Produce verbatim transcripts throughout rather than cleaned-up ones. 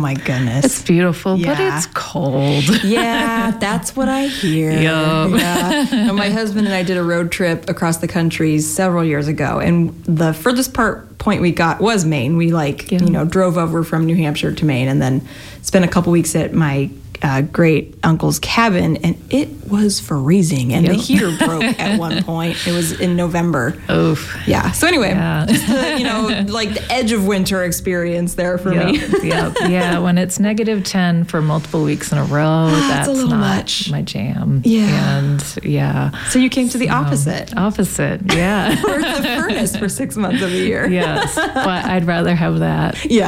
my goodness. It's beautiful, Yeah. but it's cold. Yeah, that's what I hear. Yup. Yeah. And my husband and I did a road trip across the country several years ago, and the furthest part point we got was Maine. We like Yeah. you know drove over from New Hampshire to Maine, and then spent a couple weeks at my uh, great uncle's cabin, and it was freezing, and the Yep. heater broke at one point. It was in November. Oof. Yeah. So anyway, Yeah. just the, you know, like the edge of winter experience there for me. Yep, yep, yeah. When it's negative ten for multiple weeks in a row, That's that's a little not much. my jam. Yeah. And yeah. So you came to the opposite. Opposite, yeah. Or the furnace for six months of the year. Yes, but I'd rather have that. Yeah.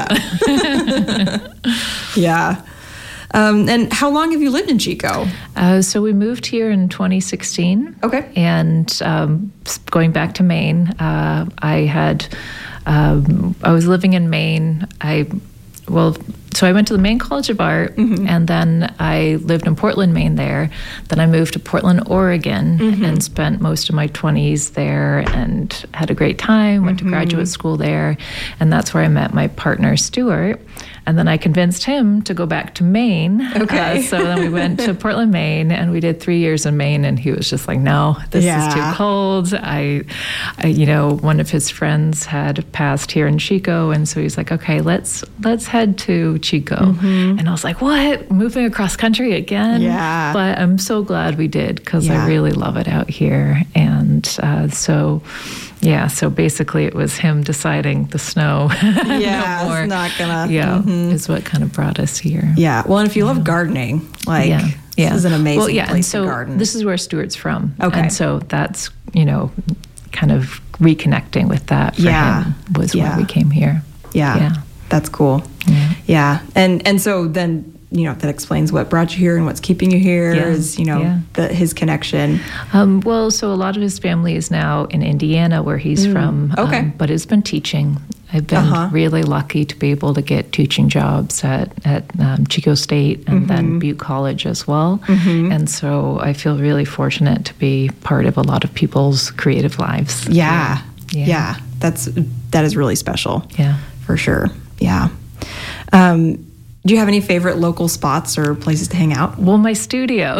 Yeah. Um, and how long have you lived in Chico? Uh, so we moved here in twenty sixteen. Okay. And um, s- going back to Maine, uh, I had, um, I was living in Maine. I, well, so I went to the Maine College of Art, Mm-hmm. and then I lived in Portland, Maine there. Then I moved to Portland, Oregon, Mm-hmm. and spent most of my twenties there and had a great time, went Mm-hmm. to graduate school there. And that's where I met my partner, Stuart. And then I convinced him to go back to Maine. Okay. Uh, so then we went to Portland, Maine, and we did three years in Maine. And he was just like, "No, this Yeah. is too cold." I, I, you know, one of his friends had passed here in Chico, and so he's like, "Okay, let's let's head to Chico." And I was like, "What? Moving across country again?" Yeah. But I'm so glad we did because Yeah. I really love it out here. And uh, so. Yeah, so basically it was him deciding the snow. Yeah, no more. it's not gonna. Yeah, Mhm. is what kind of brought us here. Yeah. Well, and if you love gardening, like yeah, yeah. this is an amazing well, yeah, place and so to garden. this is where Stuart's from. Okay. And so that's, you know, kind of reconnecting with that for Yeah. him was Yeah. why we came here. yeah, Yeah. that's cool. Yeah. Yeah, and and so then you know that explains what brought you here and what's keeping you here Yeah. is you know Yeah. the, his connection. Um, well, so a lot of his family is now in Indiana, where he's from. okay. Um, but has been teaching. I've been Uh-huh. really lucky to be able to get teaching jobs at at um, Chico State and Mm-hmm. then Butte College as well. And so I feel really fortunate to be part of a lot of people's creative lives. Yeah, Yeah. yeah, that's that is really special. Yeah. For sure. Yeah. Um, do you have any favorite local spots or places to hang out? Well, my studio.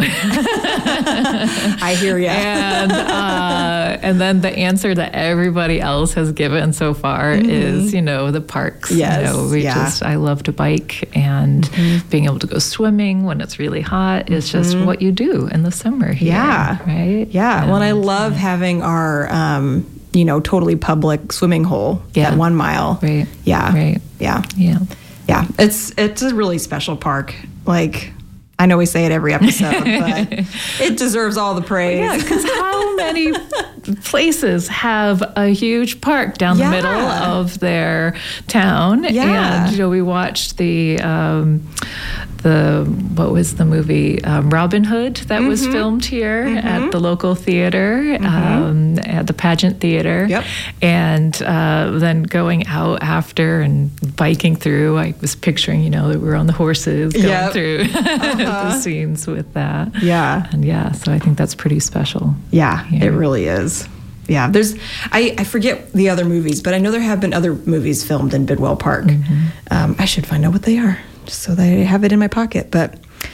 I hear you. and uh, and then the answer that everybody else has given so far is, you know, the parks. Yes, You know, we yeah. just I love to bike, and being able to go swimming when it's really hot is just what you do in the summer here. Yeah. Right? Yeah. Well, and I And, love having our, um, you know, totally public swimming hole Yeah. at one mile. Right. Yeah. Right. Yeah. Yeah. Yeah. It's it's a really special park. Like, I know we say it every episode, but it deserves all the praise. Yeah, because how many places have a huge park down Yeah. the middle of their town? Yeah. And, you know, we watched the, um, the what was the movie? Um, Robin Hood that was Mm-hmm. filmed here at the local theater, um, at the Pageant Theater. Yep. And uh, then going out after and biking through, I was picturing, you know, that we were on the horses going Yep. through the scenes with that. Yeah. And yeah, so I think that's pretty special. Yeah, Yeah. it really is. Yeah, there's I, I forget the other movies, but I know there have been other movies filmed in Bidwell Park. Mm-hmm. Um, I should find out what they are, just so that I have it in my pocket. But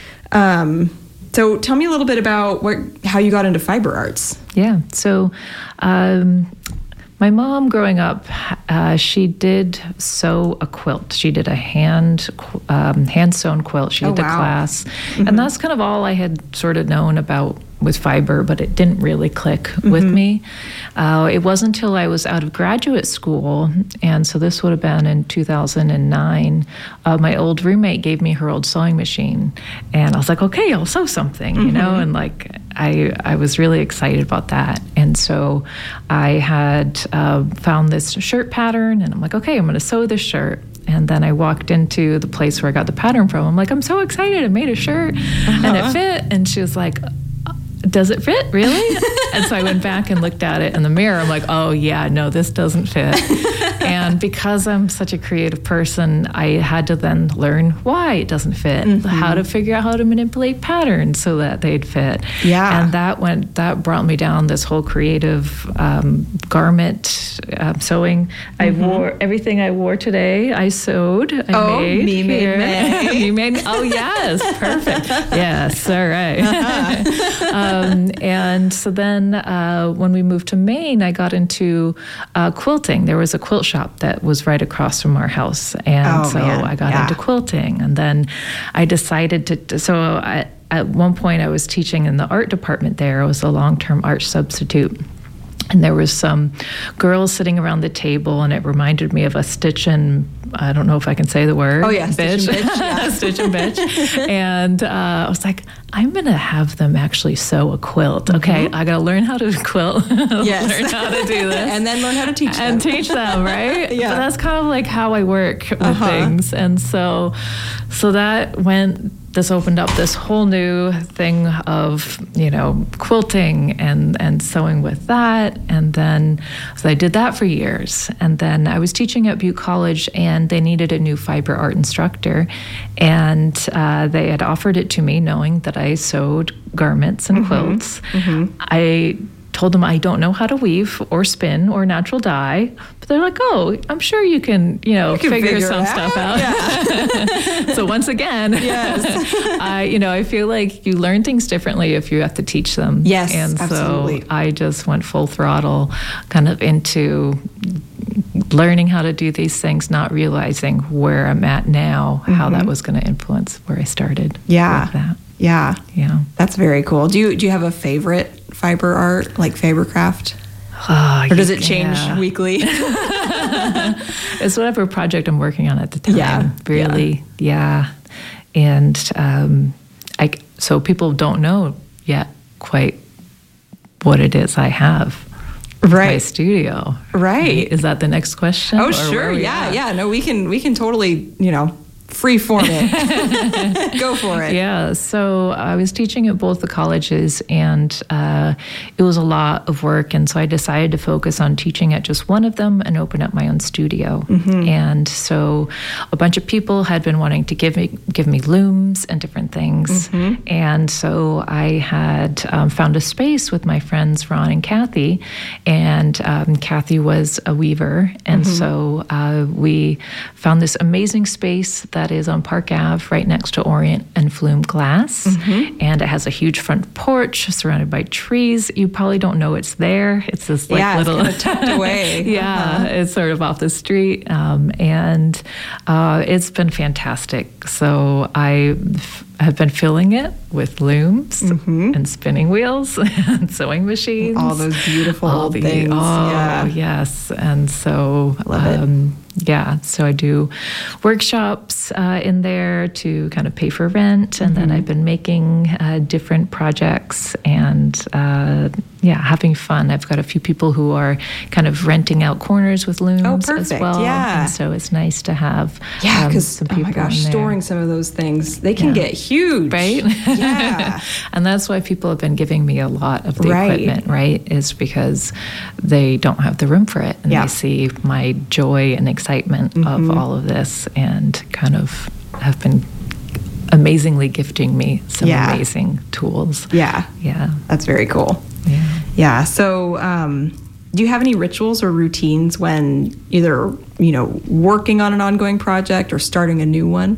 um, so, tell me a little bit about what how you got into fiber arts. Yeah. So, um, my mom, growing up, uh, she did sew a quilt. She did a hand qu- um, hand sewn quilt. She Oh, did the wow. class, and that's kind of all I had sort of known about with fiber, but it didn't really click with me. Uh, it wasn't until I was out of graduate school, and so this would have been in two thousand nine. Uh, my old roommate gave me her old sewing machine, and I was like, okay, I'll sew something, you know, and like I I was really excited about that, and so I had uh, found this shirt pattern, and I'm like, okay, I'm going to sew this shirt. And then I walked into the place where I got the pattern from. I'm like, I'm so excited. I made a shirt and it fit. And she was like, does it fit? Really? And so I went back and looked at it in the mirror. I'm like, oh, yeah, no, this doesn't fit. And because I'm such a creative person, I had to then learn why it doesn't fit, Mm-hmm. how to figure out how to manipulate patterns so that they'd fit. Yeah. And that went, that brought me down this whole creative um, garment uh, sewing. I wore everything I wore today, I sewed, I Oh, made me made here. Meg. You made, oh, yes, perfect. Yes, all right. um, and so then uh, when we moved to Maine, I got into uh, quilting. There was a quilt shop that was right across from our house. And Oh, so man. I got Yeah. into quilting. And then I decided to, so I, at one point I was teaching in the art department there. I was a long-term art substitute. And there was some girls sitting around the table, and it reminded me of a Stitch and, I don't know if I can say the word. Oh, yeah, Stitch and Bitch, yeah. Stitch and Bitch. And uh, I was like, I'm going to have them actually sew a quilt. Okay, I got to learn how to quilt, Yes. learn how to do this. And then learn how to teach And them. teach them, right? Yeah. But that's kind of like how I work with Uh-huh. things. And so, so that went, this opened up this whole new thing of, you know, quilting and, and sewing with that. And then, so I did that for years. And then I was teaching at Butte College, and they needed a new fiber art instructor. And uh, they had offered it to me knowing that I sewed garments and quilts. I told them I don't know how to weave or spin or natural dye, but they're like, oh, I'm sure you can, you know, You can figure, figure some it stuff out. out. So once again, Yes. I, you know, I feel like you learn things differently if you have to teach them. Yes, and absolutely. so I just went full throttle, kind of into learning how to do these things, not realizing where I'm at now, how that was going to influence where I started. Yeah. with that. Yeah. Yeah. That's very cool. Do you do you have a favorite fiber art, like faber craft? Oh, Or does it change yeah. weekly? It's whatever project I'm working on at the time. Yeah, Really, yeah. And um, I, so people don't know yet quite what it is I have. with My Right. studio. Right. Is that the next question? Oh, Or sure. where are we Yeah, at? yeah. No, we can we can totally, you know, free form it. Go for it. Yeah, so I was teaching at both the colleges, and uh, it was a lot of work. And so I decided to focus on teaching at just one of them and open up my own studio. Mm-hmm. And so a bunch of people had been wanting to give me give me looms and different things. Mm-hmm. And so I had um, found a space with my friends Ron and Kathy, and um, Kathy was a weaver, and Mm-hmm. so uh, we found this amazing space that is on Park Ave, right next to Orient and Flume Glass. Mm-hmm. And it has a huge front porch surrounded by trees. You probably don't know it's there. It's this like Yeah, it's little kinda tucked away. yeah, Uh-huh. it's sort of off the street. Um, and uh, it's been fantastic. So I f- have been filling it with looms and spinning wheels and sewing machines. Mm-hmm. All those beautiful All old the- things. Oh, Yeah. yes. And so, Love it. um, yeah, so I do workshops uh, in there to kind of pay for rent. And Mm-hmm. then I've been making uh, different projects and, uh, yeah, having fun. I've got a few people who are kind of renting out corners with looms Oh, as perfect. well. Yeah. And so it's nice to have Yeah, um, because some oh people my gosh, in there. storing some of those things, they can Yeah. get huge. Right? Yeah. And that's why people have been giving me a lot of the Right. equipment, right? Is because they don't have the room for it. And Yeah. they see my joy and excitement Mm-hmm. of all of this and kind of have been amazingly gifting me some Yeah. amazing tools. Yeah. Yeah. That's very cool. Yeah. Yeah. So, um, do you have any rituals or routines when either, you know, working on an ongoing project or starting a new one?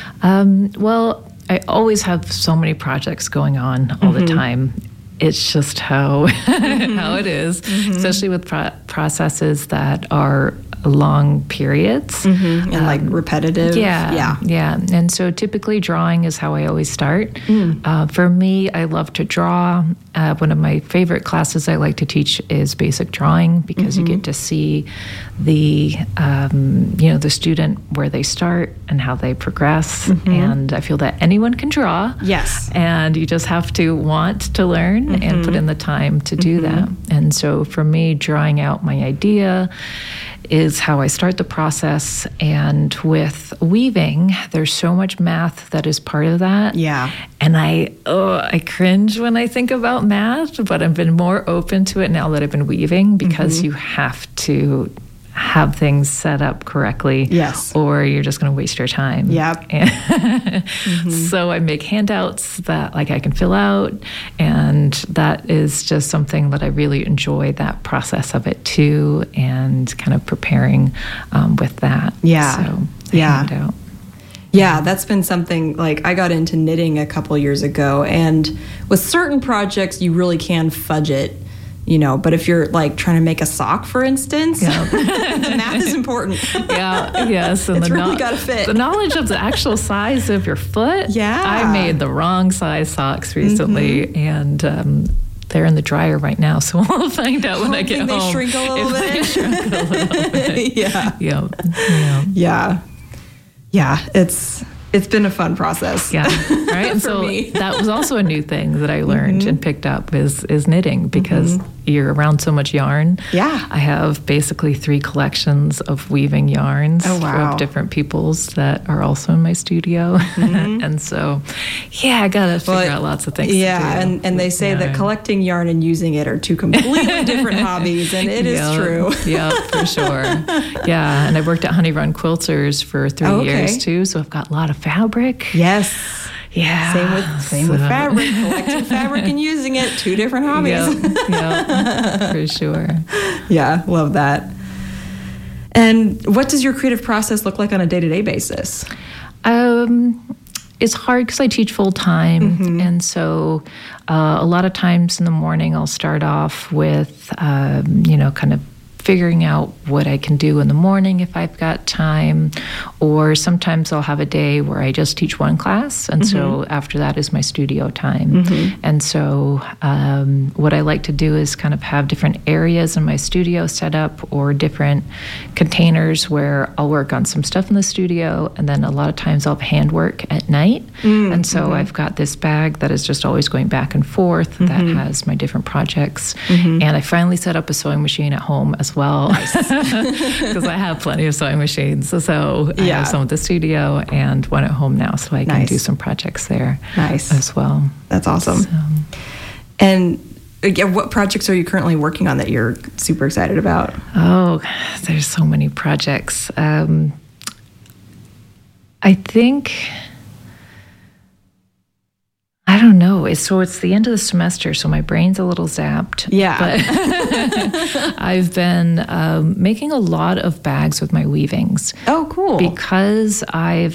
Um, well, I always have so many projects going on all the time. It's just how how it is, especially with pro- processes that are long periods. And like repetitive? Yeah, Yeah. yeah. And so typically drawing is how I always start. Uh, for me, I love to draw. Uh, one of my favorite classes I like to teach is basic drawing because you get to see the, um, you know, the student where they start and how they progress. And I feel that anyone can draw. Yes. And you just have to want to learn and put in the time to do that. And so for me, drawing out my idea is how I start the process. And with weaving, there's so much math that is part of that. Yeah. And I, oh, I cringe when I think about math, but I've been more open to it now that I've been weaving because you have to have things set up correctly. Yes. Or you're just going to waste your time. Yep. And So I make handouts that like I can fill out, and that is just something that I really enjoy, that process of it too, and kind of preparing um, with that. Yeah. So Yeah. handout. Yeah, that's been something, like, I got into knitting a couple years ago, and with certain projects, you really can fudge it, you know, but if you're, like, trying to make a sock, for instance, yeah. the math is important. Yeah, yes. And it's the really no- got to fit. The knowledge of the actual size of your foot. Yeah. I made the wrong size socks recently, mm-hmm. and um, they're in the dryer right now, so we'll find out when I get they home. Shrink a little if bit. They shrink a little bit. Yeah. Yeah. Yeah. Yeah. Yeah. It's it's been a fun process. Yeah. Right. And for so me. that was also a new thing that I learned mm-hmm. and picked up is is knitting, because mm-hmm. you're around so much yarn. Yeah. I have basically three collections of weaving yarns oh, wow. of different peoples that are also in my studio. Mm-hmm. And so, yeah, I got to figure well, out lots of things yeah, to do. and, and they say yarn. that collecting yarn and using it are two completely different hobbies, and it yep, is true. Yeah, for sure. Yeah, and I worked at Honey Run Quilters for three oh, okay. years too, so I've got a lot of fabric. Yes. Yeah. Same with same so. with fabric. Collecting fabric and using it, two different hobbies. Yeah, yeah, for sure. Yeah, love that. And what does your creative process look like on a day-to-day basis? Um, it's hard because I teach full time, mm-hmm. and so uh, a lot of times in the morning I'll start off with, um, you know, kind of figuring out what I can do in the morning if I've got time, or sometimes I'll have a day where I just teach one class, and mm-hmm. so after that is my studio time. Mm-hmm. And so um, what I like to do is kind of have different areas in my studio set up, or different containers where I'll work on some stuff in the studio, and then a lot of times I'll have handwork at night. Mm-hmm. And so I've got this bag that is just always going back and forth mm-hmm. that has my different projects. Mm-hmm. And I finally set up a sewing machine at home as well, because I have plenty of sewing machines. So I yeah. have some at the studio and one at home now, so I can nice. do some projects there nice. as well. That's awesome. So. And yeah, what projects are you currently working on that you're super excited about? Oh, there's so many projects. Um, I think... I don't know. It's, so it's the end of the semester, so my brain's a little zapped. Yeah. But I've been um, making a lot of bags with my weavings. Oh, cool. Because I've,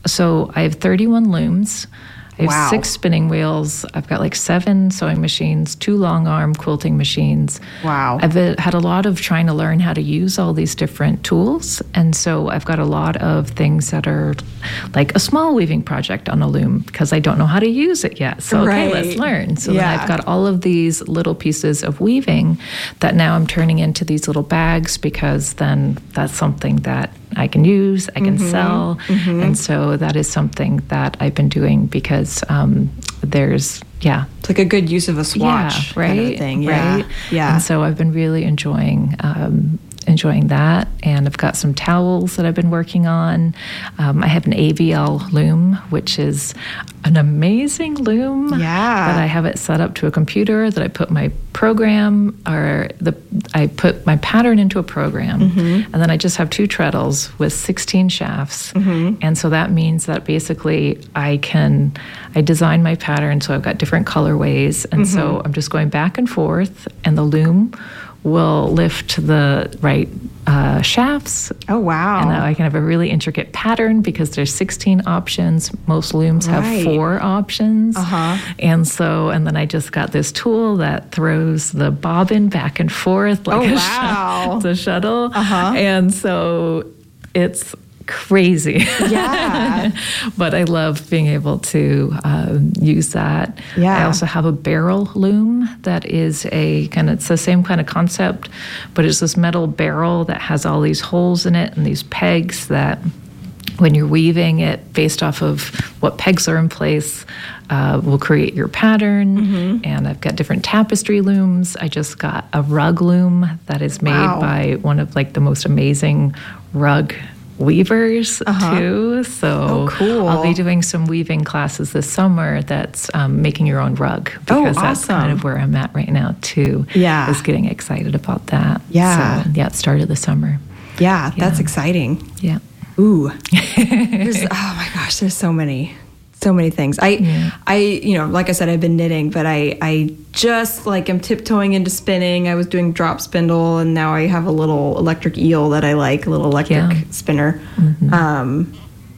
so I have thirty-one looms. I have wow. six spinning wheels. I've got like seven sewing machines, two long arm quilting machines. Wow. I've had a lot of trying to learn how to use all these different tools. And so I've got a lot of things that are like a small weaving project on a loom because I don't know how to use it yet. So, right. okay, let's learn. So yeah. then I've got all of these little pieces of weaving that now I'm turning into these little bags, because then that's something that I can use, I can mm-hmm. sell. Mm-hmm. And so that is something that I've been doing because um, there's, yeah. It's like a good use of a swatch yeah, right, kind of thing. Yeah. Right. Yeah. And so I've been really enjoying um, enjoying that. And I've got some towels that I've been working on. Um, I have an A V L loom, which is an amazing loom. Yeah. That I have it set up to a computer, that I put my program or the I put my pattern into a program, mm-hmm. and then I just have two treadles with sixteen shafts. Mm-hmm. And so that means that basically I can I design my pattern so I've got different colorways, and mm-hmm. so I'm just going back and forth, and the loom will lift the right uh, shafts. Oh, wow. And I can have a really intricate pattern because there's sixteen options. Most looms right. have four options. Uh-huh. And so, and then I just got this tool that throws the bobbin back and forth like oh, a, wow. sh- a shuttle. Uh-huh. And so it's crazy. Yeah. But I love being able to um, use that. Yeah. I also have a barrel loom that is a kind of, it's the same kind of concept, but it's this metal barrel that has all these holes in it and these pegs that when you're weaving it based off of what pegs are in place, uh, will create your pattern. Mm-hmm. And I've got different tapestry looms. I just got a rug loom that is made wow. by one of like the most amazing rug weavers uh-huh. too. So oh, cool. I'll be doing some weaving classes this summer that's um, making your own rug, because oh, awesome. that's kind of where I'm at right now too. Yeah. Is getting excited about that. Yeah. So, yeah, it started this summer. Yeah, yeah. that's exciting. Yeah. Ooh. There's, oh my gosh, there's so many. So many things. I, yeah. I, you know, like I said, I've been knitting, but I, I just like am tiptoeing into spinning. I was doing drop spindle, and now I have a little electric eel that I like, a little electric yeah. spinner. Mm-hmm. Um,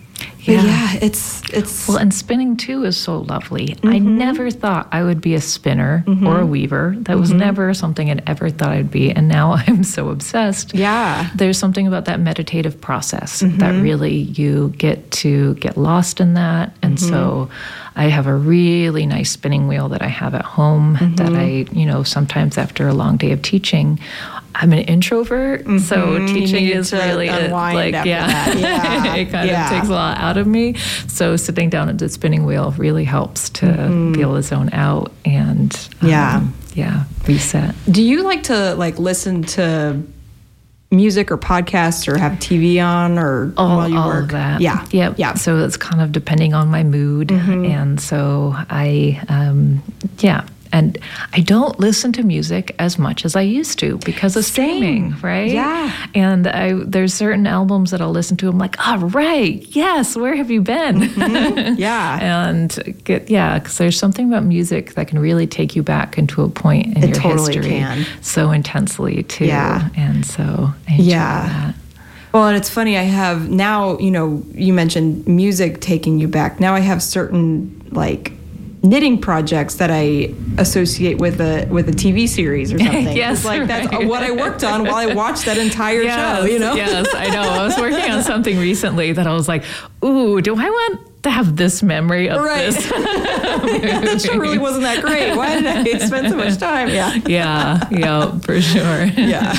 yeah. yeah, it's it's well, and spinning too is so lovely. Mm-hmm. I never thought I would be a spinner mm-hmm. or a weaver. That was mm-hmm. never something I'd ever thought I'd be, and now I'm so obsessed. Yeah, there's something about that meditative process mm-hmm. that really you get to get lost in that, and mm-hmm. so I have a really nice spinning wheel that I have at home mm-hmm. that I, you know, sometimes after a long day of teaching. I'm an introvert, mm-hmm. so teaching is really a, like, yeah, yeah. it kind yeah. of takes a lot out of me. So sitting down at the spinning wheel really helps to mm-hmm. be able to zone out and yeah, um, yeah, reset. Do you like to like listen to music or podcasts or have T V on or all, while you all work? Of that? Yeah, yeah, yeah. So it's kind of depending on my mood, mm-hmm. and so I, um, yeah. And I don't listen to music as much as I used to because of Same. streaming, right? Yeah. And I, there's certain albums that I'll listen to. I'm like, all right, yes, where have you been? Mm-hmm. Yeah. and get, yeah, because there's something about music that can really take you back into a point in it your totally history can. so intensely too. Yeah. And so I enjoy yeah. that. Well, and it's funny, I have now, you know, you mentioned music taking you back. Now I have certain like knitting projects that I associate with a with a T V series or something. Yes, it's like right. that's what I worked on while I watched that entire yes, show, you know? Yes, I know. I was working on something recently that I was like, ooh, do I want to have this memory of right. this? That show really wasn't that great. Why did I spend so much time? Yeah. Yeah, yeah, for sure. Yeah.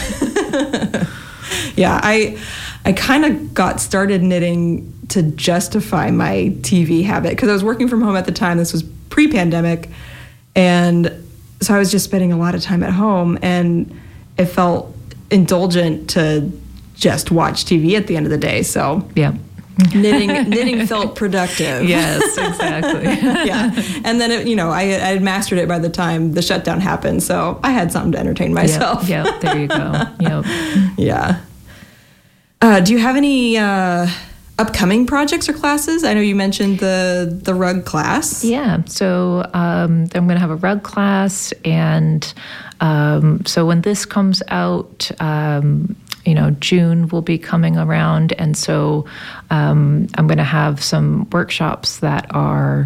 yeah, I I kind of got started knitting to justify my T V habit because I was working from home at the time. This was pre-pandemic, and so I was just spending a lot of time at home, and it felt indulgent to just watch T V at the end of the day. So yeah, knitting knitting felt productive. Yes, exactly. Yeah, and then it, you know I, I had mastered it by the time the shutdown happened, so I had something to entertain myself. Yep, yep, there you go. Yep. Yeah. Uh, do you have any uh, upcoming projects or classes? I know you mentioned the the rug class. Yeah, so um, I'm going to have a rug class, and um, so when this comes out, um, you know, June will be coming around, and so um, I'm going to have some workshops that are.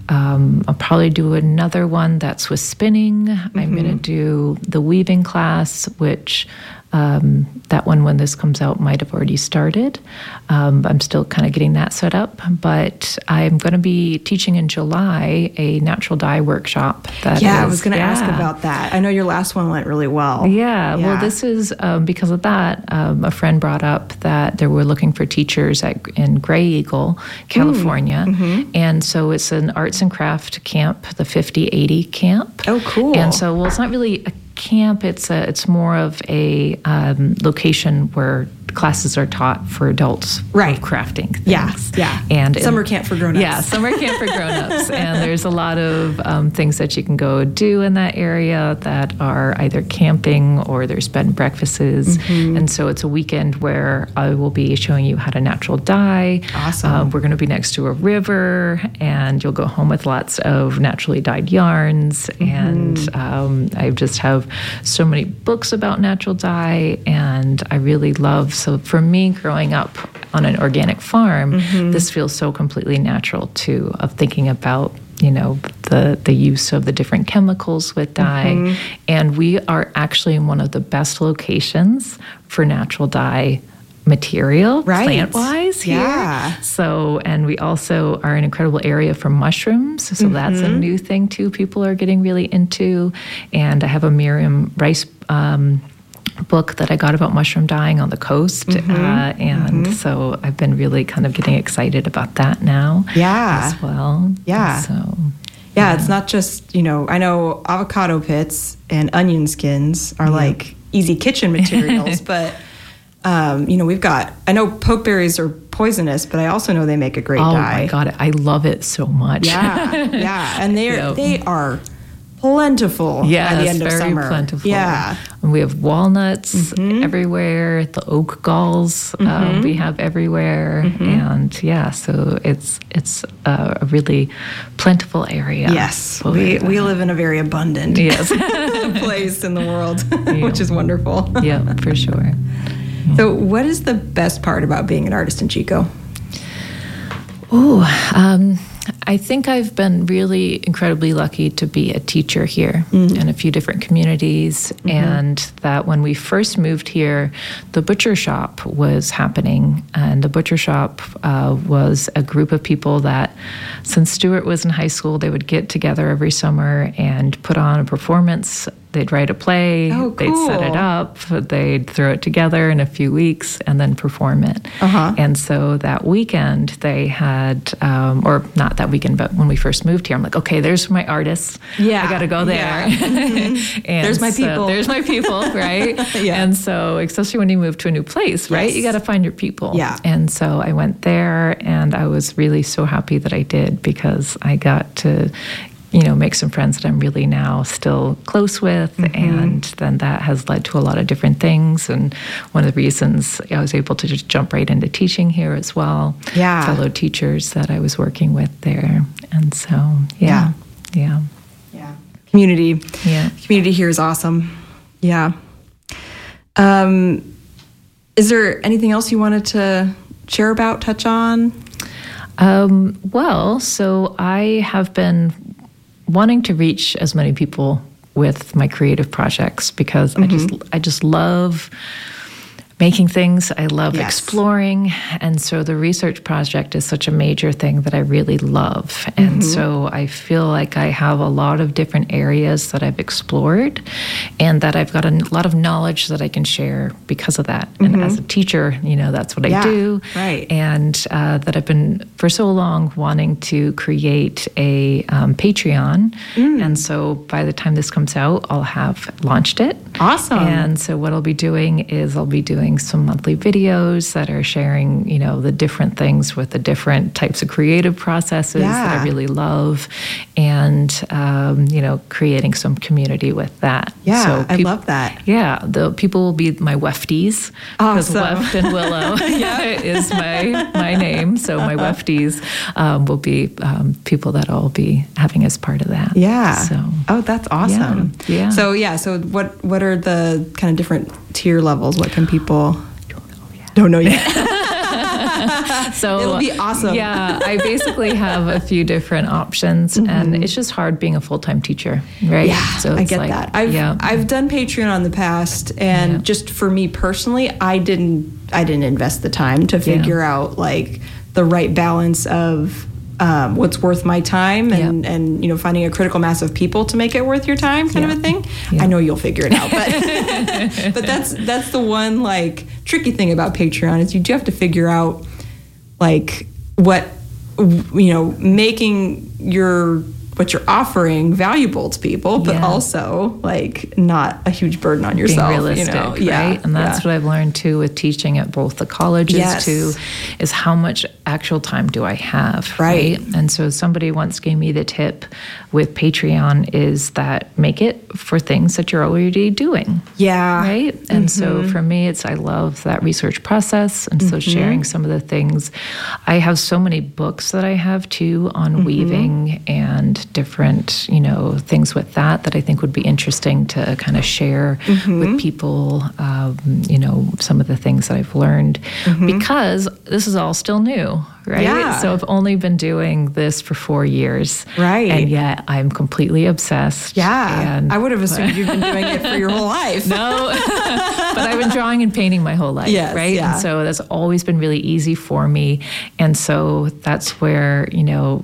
Um, I'll probably do another one that's with spinning. Mm-hmm. I'm going to do the weaving class, which um, that one, when this comes out, might have already started. Um, I'm still kind of getting that set up, but I'm going to be teaching in July a natural dye workshop. That yeah, is, I was going to yeah. ask about that. I know your last one went really well. Yeah, yeah. well, this is um, because of that. Um, a friend brought up that they were looking for teachers at, in Gray Eagle, California, mm-hmm. and so it's an arts and craft camp, the fifty eighty camp. Oh, cool. And so, well, it's not really a camp. It's a, it's more of a um, location where classes are taught for adults right. of crafting things. Yeah, yeah. And summer camp for grown-ups. Yeah, summer camp for grown-ups. And there's a lot of um, things that you can go do in that area that are either camping or there's bed and breakfasts. Mm-hmm. And so it's a weekend where I will be showing you how to natural dye. Awesome. Uh, we're going to be next to a river, and you'll go home with lots of naturally dyed yarns. Mm-hmm. And um, I just have so many books about natural dye, and I really love. So for me, growing up on an organic farm, mm-hmm. this feels so completely natural too, of thinking about, you know, the, the use of the different chemicals with dye. Mm-hmm. And we are actually in one of the best locations for natural dye material, right. plant-wise here. Yeah. So, and we also are an incredible area for mushrooms. So mm-hmm. that's a new thing too people are getting really into. And I have a Miriam Rice um, book that I got about mushroom dyeing on the coast. Mm-hmm. Uh, and mm-hmm. so I've been really kind of getting excited about that now yeah. as well. Yeah. So, yeah, yeah, it's not just, you know, I know avocado pits and onion skins are yeah. like easy kitchen materials, but, um, you know, we've got, I know pokeberries are poisonous, but I also know they make a great oh dye. Oh my God, I love it so much. Yeah, yeah. And they're, yep. they are plentiful yes, by the end of very summer. Plentiful. Yeah. And we have walnuts mm-hmm. everywhere, the oak galls mm-hmm. um, we have everywhere. Mm-hmm. And yeah, so it's it's a really plentiful area. Yes, we, we live in a very abundant yes. place in the world, yeah. which is wonderful. Yeah, for sure. So what is the best part about being an artist in Chico? Oh, um, I think I've been really incredibly lucky to be a teacher here mm. in a few different communities, mm-hmm. and that when we first moved here, the butcher shop was happening, and the butcher shop uh, was a group of people that, since Stuart was in high school, they would get together every summer and put on a performance. They'd write a play, oh, cool. They'd set it up, they'd throw it together in a few weeks and then perform it. Uh-huh. And so that weekend they had, um, or not that weekend, but when we first moved here, I'm like, okay, there's my artists. Yeah. I got to go there. Yeah. Mm-hmm. and there's my so, people. There's my people, right? yeah. And so, especially when you move to a new place, right? Yes. You got to find your people. Yeah. And so I went there, and I was really so happy that I did, because I got to, you know, make some friends that I'm really now still close with. Mm-hmm. And then that has led to a lot of different things. And one of the reasons I was able to just jump right into teaching here as well. Yeah. Fellow teachers that I was working with there. And so, yeah. Yeah. Yeah. Community. Yeah. Community here is awesome. Yeah. Um, is there anything else you wanted to share about, touch on? Um, well, so I have been wanting to reach as many people with my creative projects, because mm-hmm. I just I just love making things. I love yes. exploring. And so the research project is such a major thing that I really love. And mm-hmm. so I feel like I have a lot of different areas that I've explored, and that I've got a lot of knowledge that I can share because of that. Mm-hmm. And as a teacher, you know, that's what I yeah, do. Right. And uh, that I've been for so long wanting to create a um, Patreon. Mm. And so by the time this comes out, I'll have launched it. Awesome. And so what I'll be doing is I'll be doing some monthly videos that are sharing, you know, the different things with the different types of creative processes yeah. that I really love, and, um, you know, creating some community with that. Yeah, so I peop- love that. Yeah, the people will be my Wefties, because awesome. Weft and Willow is my my name. So my Wefties um, will be um, people that I'll be having as part of that. Yeah. So, oh, that's awesome. Yeah. yeah. So yeah. So what what are the kind of different tier levels? What can people don't know yet? Don't know yet. So it'll be awesome. Yeah, I basically have a few different options, mm-hmm. and it's just hard being a full-time teacher, right? Yeah, so I get like, that. I've yeah. I've done Patreon in the past, and yeah. just for me personally, I didn't I didn't invest the time to figure yeah. out like the right balance of um, what's worth my time, and, yeah. and you know, finding a critical mass of people to make it worth your time, kind yeah. of a thing. Yeah. I know you'll figure it out, but but that's that's the one like tricky thing about Patreon is you do have to figure out like what, you know, making your what you're offering valuable to people, but yeah. also like not a huge burden on yourself. Being realistic, you know? right? Yeah. And that's yeah. what I've learned too with teaching at both the colleges yes. too, is how much actual time do I have, right? right? And so somebody once gave me the tip with Patreon is that make it for things that you're already doing. Yeah. Right? And mm-hmm. so for me, it's I love that research process. And so mm-hmm. sharing some of the things. I have so many books that I have too on mm-hmm. weaving and different, you know, things with that that I think would be interesting to kind of share mm-hmm. with people, um, you know, some of the things that I've learned mm-hmm. because this is all still new, right? Yeah. So I've only been doing this for four years. Right. And yet I'm completely obsessed. Yeah. And, I would have assumed you've been doing it for your whole life. No, but I've been drawing and painting my whole life, yes, right? Yeah. And so that's always been really easy for me. And so that's where, you know,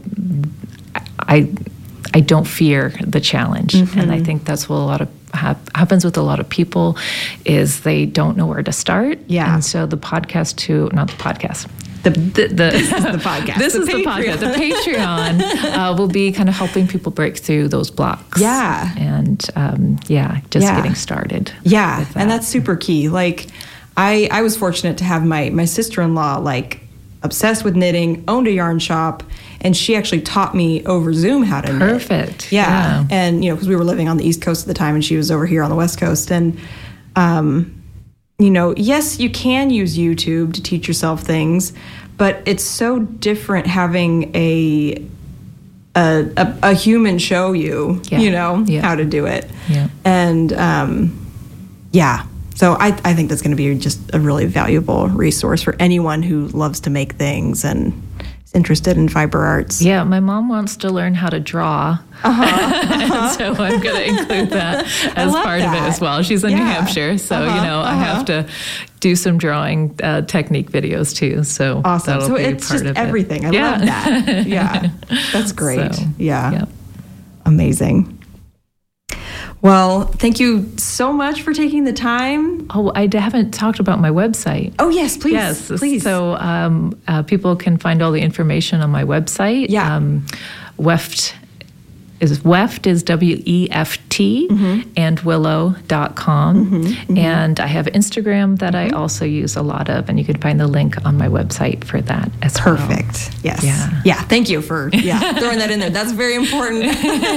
I I don't fear the challenge. Mm-hmm. And I think that's what a lot of hap- happens with a lot of people is they don't know where to start. Yeah. And so the podcast too, not the podcast, The, the, the, this is the podcast. This the is Patreon. the podcast. The Patreon uh, will be kind of helping people break through those blocks. Yeah. And um, yeah, just yeah. getting started. Yeah. That. And that's super key. Like I, I was fortunate to have my, my sister-in-law like obsessed with knitting, owned a yarn shop, and she actually taught me over Zoom how to knit. Perfect. Yeah. yeah. And, you know, because we were living on the East Coast at the time and she was over here on the West Coast. And, um, you know, yes, you can use YouTube to teach yourself things, but it's so different having a a, a, a human show you, yeah. you know, yeah. how to do it. Yeah. And, um, yeah. So I, I think that's going to be just a really valuable resource for anyone who loves to make things and is interested in fiber arts. Yeah, my mom wants to learn how to draw. Uh-huh. Uh-huh. So I'm going to include that as part that. of it as well. She's in yeah. New Hampshire, so, uh-huh. you know, uh-huh. I have to do some drawing uh, technique videos too. So awesome. that'll so be it's part just of everything. it. I yeah. love that. Yeah, that's great. So, yeah. Yep. Amazing. Well, thank you so much for taking the time. Oh, I haven't talked about my website. Oh, yes, please. Yes, please. So um, uh, people can find all the information on my website. Yeah. Um, Weft is Weft is W E F T mm-hmm. and willow dot com. Mm-hmm. Mm-hmm. And I have Instagram that mm-hmm. I also use a lot of, and you can find the link on my website for that as Perfect. well. Perfect. Yes. Yeah. Yeah. Thank you for yeah throwing that in there. That's very important.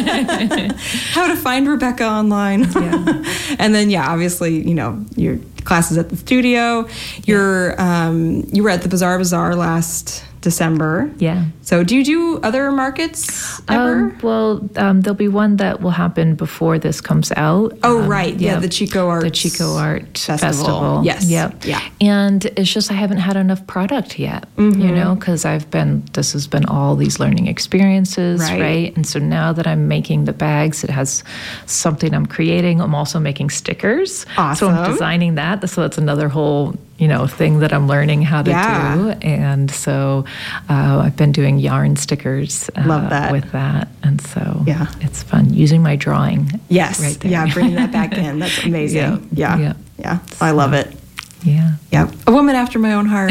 How to find Rebecca online. Yeah. And then yeah, obviously, you know, your classes at the studio. You're yeah. um, you were at the Bazaar Bazaar last December. Yeah. So do you do other markets ever? Um, well, um, there'll be one that will happen before this comes out. Oh, um, right. Yeah, yeah, the Chico Art The Chico Art Festival. Festival. Yes. Yep. Yeah. And it's just I haven't had enough product yet, mm-hmm. you know, because I've been, this has been all these learning experiences, right. right? And so now that I'm making the bags, it has something I'm creating. I'm also making stickers. Awesome. So I'm designing that. So that's another whole, you know, thing that I'm learning how to yeah. do. And so uh, I've been doing yarn stickers uh, Love that. with that. And so yeah. it's fun using my drawing. Yes. Right there. Yeah, bringing that back in. That's amazing. Yeah. Yeah. Yeah. yeah. So, I love it. Yeah. Yeah. A woman after my own heart.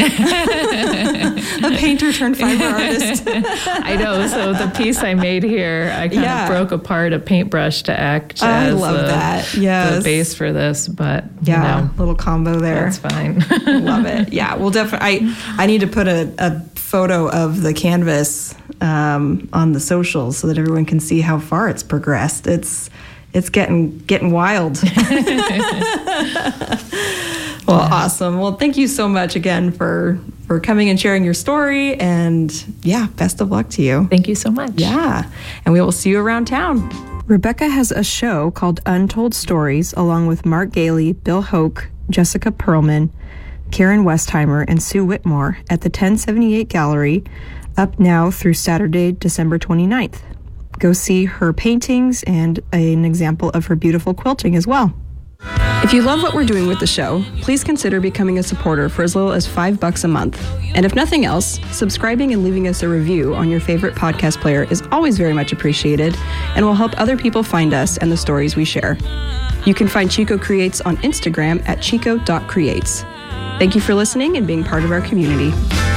A painter turned fiber artist. I know. So the piece I made here, I kind yeah. of broke apart a paintbrush to act I as love the, that. Yes. the base for this, but yeah, you know, little combo there. That's fine. Love it. Yeah, well, definitely. I I need to put a, a photo of the canvas um, on the socials so that everyone can see how far it's progressed. It's it's getting getting wild. Well, yeah. Awesome. Well, thank you so much again for, for coming and sharing your story. And yeah, best of luck to you. Thank you so much. Yeah. And we will see you around town. Rebecca has a show called Untold Stories, along with Mark Gailey, Bill Hoke, Jessica Perlman, Karen Westheimer, and Sue Whitmore at the ten seventy-eight Gallery, up now through Saturday, December twenty-ninth. Go see her paintings and an example of her beautiful quilting as well. If you love what we're doing with the show, please consider becoming a supporter for as little as five bucks a month. And if nothing else, subscribing and leaving us a review on your favorite podcast player is always very much appreciated and will help other people find us and the stories we share. You can find Chico Creates on Instagram at chico dot creates. Thank you for listening and being part of our community.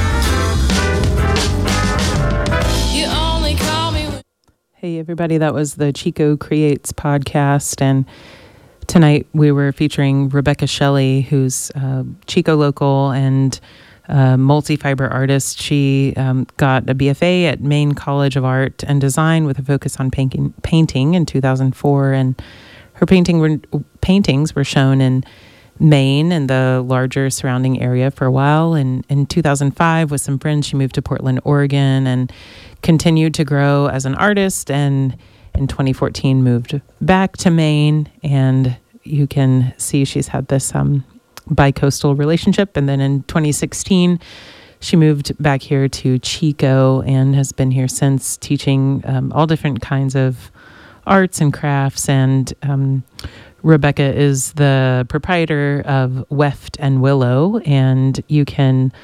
Hey everybody, that was the Chico Creates podcast, and tonight we were featuring Rebecca Shelley, who's a Chico local and a multi-fiber artist. She um, got a B F A at Maine College of Art and Design with a focus on painting, painting in two thousand four, and her painting were, paintings were shown in Maine and the larger surrounding area for a while. And in two thousand five, with some friends, she moved to Portland, Oregon, and continued to grow as an artist, and in twenty fourteen moved back to Maine. And you can see she's had this um, bi-coastal relationship. And then in twenty sixteen, she moved back here to Chico and has been here since, teaching um, all different kinds of arts and crafts. And um, Rebecca is the proprietor of Weft and Willow, and you can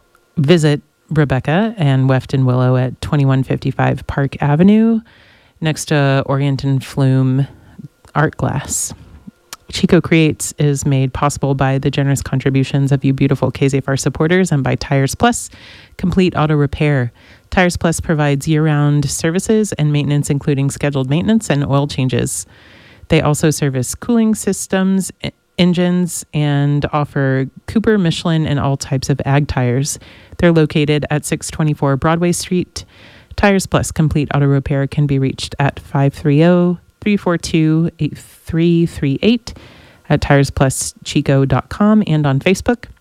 visit Rebecca and Weft and Willow at twenty-one fifty-five Park Avenue, next to Orient and Flume Art Glass. Chico Creates is made possible by the generous contributions of you beautiful K Z F R supporters and by Tires Plus, complete auto repair. Tires Plus provides year-round services and maintenance, including scheduled maintenance and oil changes. They also service cooling systems, engines, and offer Cooper, Michelin, and all types of ag tires. They're located at six twenty-four Broadway Street. Tires Plus Complete Auto Repair can be reached at five three zero, three four two, eight three three eight, at tires plus chico dot com, and on Facebook.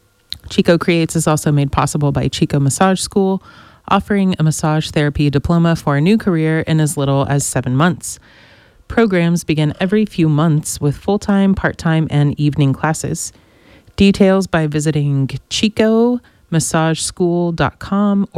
Chico Creates is also made possible by Chico Massage School, offering a massage therapy diploma for a new career in as little as seven months. Programs begin every few months with full-time, part-time, and evening classes. Details by visiting chico massage school dot com